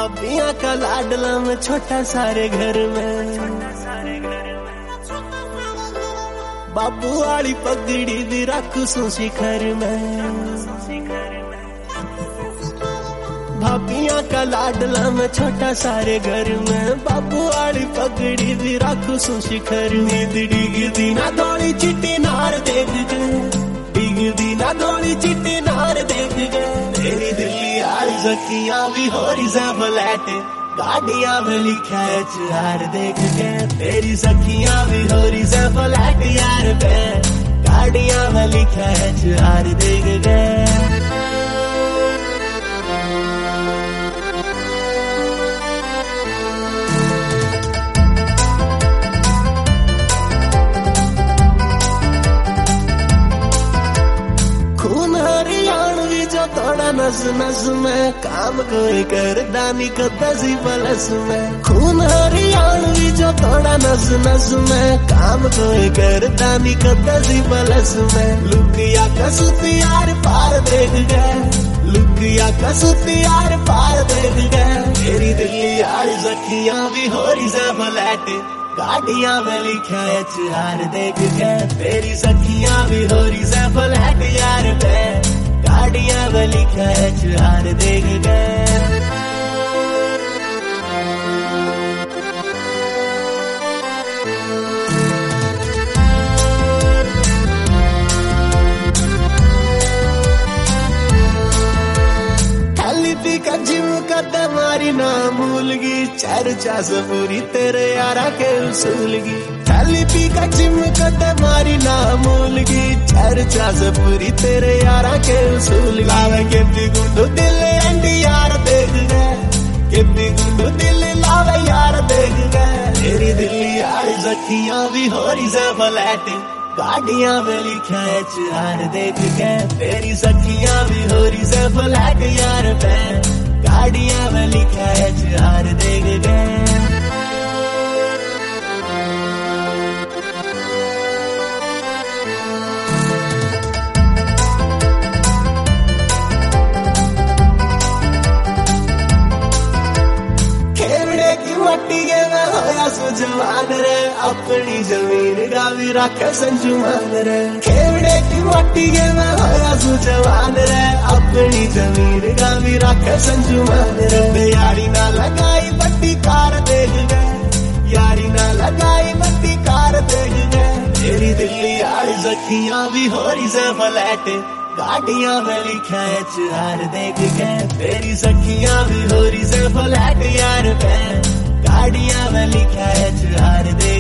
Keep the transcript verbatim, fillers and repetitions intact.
भाभियां का लाडला में छोटा सारे घर में, बाबू वाली पगड़ी भी रखू सू शिखर में। भाभियां का लाडला में छोटा सारे घर में, बाबू वाली पगड़ी भी रखू सू शिखर में। डिगदी ना थोड़ी चिट्टी नार देख गए, डिगदी ना थोड़ी चिट्टी नार देख गए। तेरी दिल्ली यार जकियां भी हो रही से फ्लैट, गाड़ियां में लिखा है चार देख के। तेरी सखियां भी हो रही से फ्लैट यार पे, गाड़ियां में लिखा है चार देख के। थोड़ा नस नस में काम कोई करदा नहीं कदसी पलस में। खून हरियाणवी जो थोड़ा नस नस में काम कोई करदा नहीं कदसी पलस में। लुकिया कसुती यार पार देख गए, लुकिया कसुती यार पार देख गए। तेरी दिल्ली यार सखियां भी हो रही से फ्लैट, गाड़ियां में लिखा है चार देख गए। तेरी सखियां भी हो रही से फ्लैट यार पे, गाड़ियां में लिखा है चार देख गए। थैली का जिम कदम मारी ना मूलगी, चर्चा से पूरी तेरे यारा के उसूलगी। थैली पी का जिम कदम मारी ना मूलगी, चर्चा से पूरी तेरे यारा के उसूल। लावे के भी गुंडो दिल एंडी यार देख गए, के भी गुंडो दिल लावे यार देख गए। तेरी दिल्ली यार सखियां भी हो रही से फ्लैट, गाड़ियां में लिखा है चार देख के। तेरी सखियां भी हो रही से फ्लैट यार पे, गाड़ियां में लिखा है चार देख के। जवान रे अपनी जमीन गावी राखे संजुमान रे। खेवड़े की मट्टी के में होया सु जवान रे, अपनी जमीन गावी राखे संजुमान रे। यारी ना लगाई बट्टी कार देख गए, यारी ना लगाई बट्टी कार देख गए। तेरी दिल्ली यार सखियां भी हो रही से फ्लैट, गाड़ियां में लिखा है चार देख के। तेरी सखियां भी हो रही से फ्लैट यार पे, गाड़ियां में लिखा है चार देख